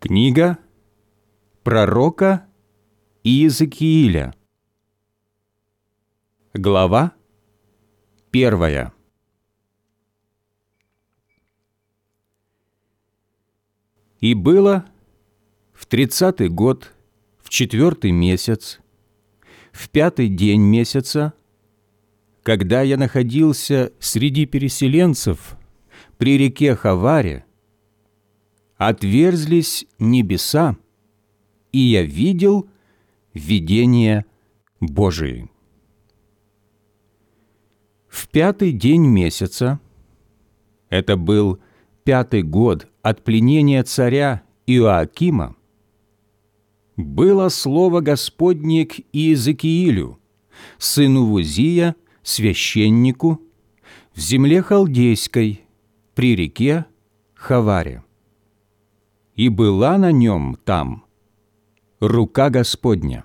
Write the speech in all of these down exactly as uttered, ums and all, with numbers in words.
Книга пророка Иезекииля. Глава первая. «И было в тридцатый год, в четвертый месяц, в пятый день месяца, когда я находился среди переселенцев при реке Хаваре, отверзлись небеса, и я видел видения Божии. В пятый день месяца, это был пятый год от пленения царя Иоакима, было слово Господне к Иезекиилю, сыну Вузия, священнику, в земле халдейской, при реке Хаваре. И была на нем там рука Господня.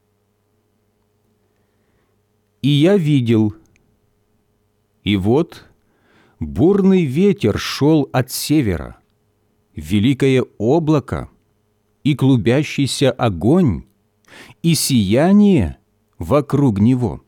И я видел, и вот бурный ветер шел от севера, великое облако, и клубящийся огонь, и сияние вокруг него.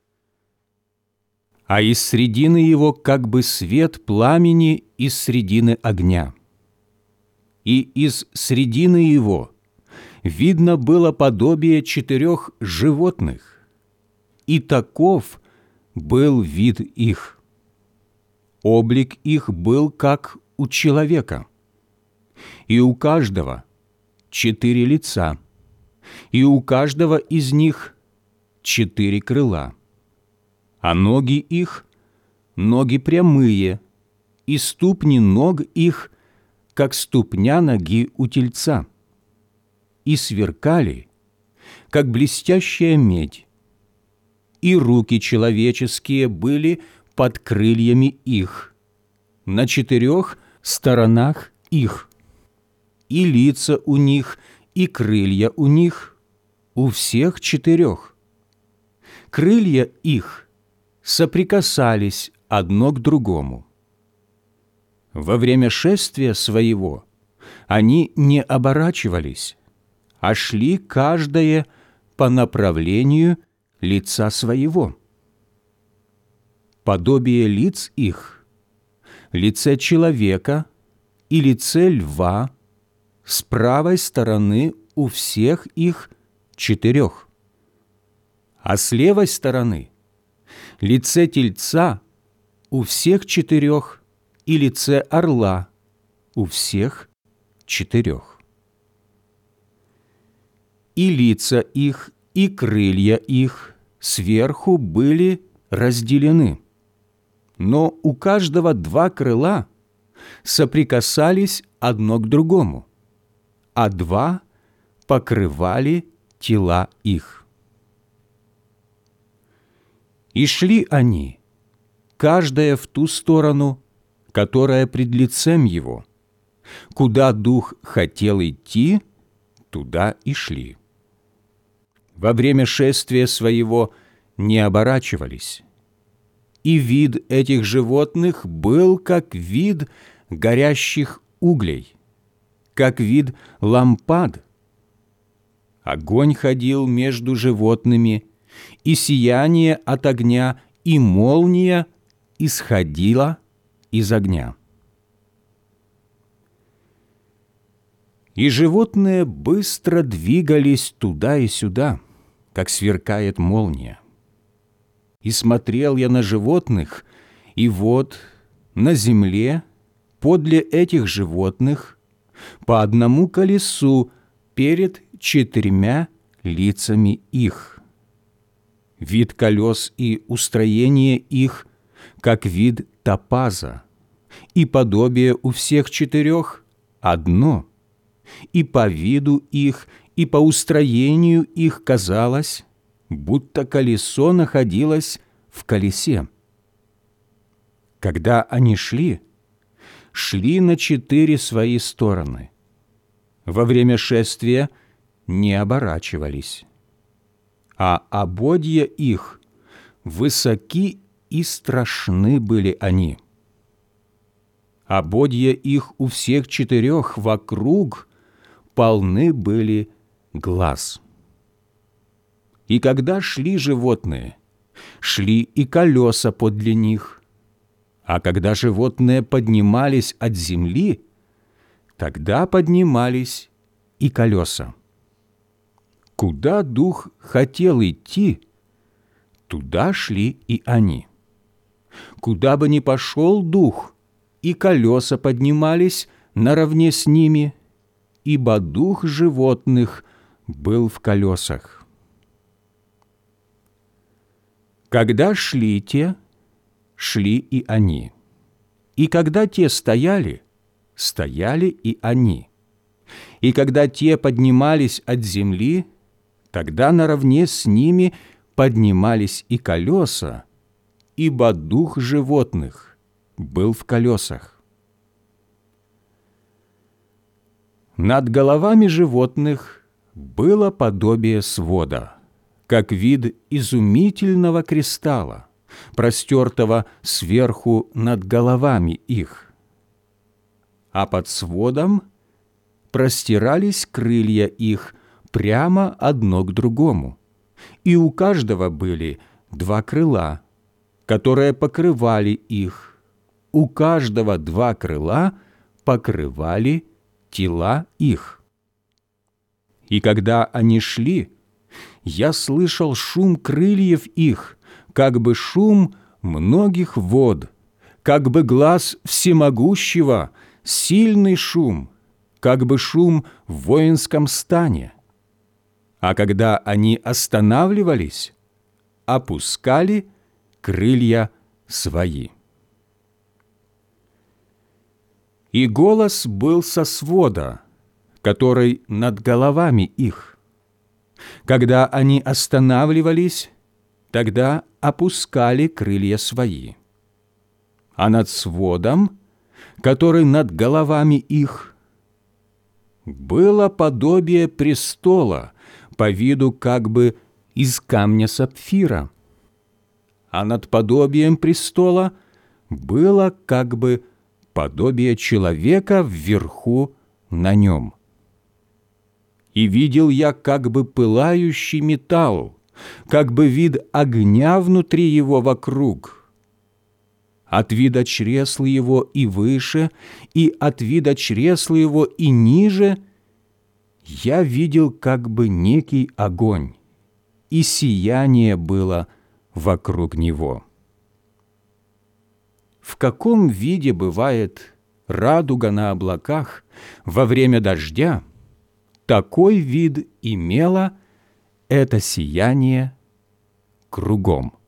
А из средины его как бы свет пламени из средины огня. И из средины его видно было подобие четырех животных, и таков был вид их. Облик их был как у человека, и у каждого четыре лица, и у каждого из них четыре крыла, а ноги их — ноги прямые, и ступни ног их — как ступня ноги у тельца, и сверкали, как блестящая медь, и руки человеческие были под крыльями их, на четырех сторонах их, и лица у них, и крылья у них, у всех четырех. Крылья их соприкасались одно к другому. Во время шествия своего они не оборачивались, а шли каждое по направлению лица своего. Подобие лиц их, лице человека и лице льва с правой стороны у всех их четырех, а с левой стороны лице тельца у всех четырех и лице орла у всех четырех. И лица их, и крылья их сверху были разделены, но у каждого два крыла соприкасались одно к другому, а два покрывали тела их. И шли они, каждая в ту сторону, которая пред лицем его. Куда дух хотел идти, туда и шли. Во время шествия своего не оборачивались. И вид этих животных был как вид горящих углей, как вид лампад. Огонь ходил между животными, и сияние от огня, и молния исходила из огня. И животные быстро двигались туда и сюда, как сверкает молния. И смотрел я на животных, и вот на земле подле этих животных по одному колесу перед четырьмя лицами их. Вид колес и устроение их, как вид топаза, и подобие у всех четырех одно, и по виду их, и по устроению их казалось, будто колесо находилось в колесе. Когда они шли, шли на четыре свои стороны. Во время шествия не оборачивались, а ободья их высоки и страшны были они. Ободья их у всех четырех вокруг полны были глаз. И когда шли животные, шли и колеса подле них, а когда животные поднимались от земли, тогда поднимались и колеса. Куда дух хотел идти, туда шли и они. Куда бы ни пошел дух, и колеса поднимались наравне с ними, ибо дух животных был в колесах. Когда шли те, шли и они. И когда те стояли, стояли и они. И когда те поднимались от земли, тогда наравне с ними поднимались и колеса, ибо дух животных был в колесах. Над головами животных было подобие свода, как вид изумительного кристалла, простертого сверху над головами их. А под сводом простирались крылья их прямо одно к другому, и у каждого были два крыла, которые покрывали их, у каждого два крыла покрывали тела их. И когда они шли, я слышал шум крыльев их, как бы шум многих вод, как бы глас всемогущего, сильный шум, как бы шум в воинском стане. А когда они останавливались, опускали крылья свои. И голос был со свода, который над головами их. Когда они останавливались, тогда опускали крылья свои. А над сводом, который над головами их, было подобие престола, по виду как бы из камня сапфира, а над подобием престола было как бы подобие человека вверху на нем. И видел я как бы пылающий металл, как бы вид огня внутри его вокруг. От вида чресл его и выше, и от вида чресл его и ниже я видел как бы некий огонь, и сияние было вокруг него. В каком виде бывает радуга на облаках во время дождя, такой вид имело это сияние кругом.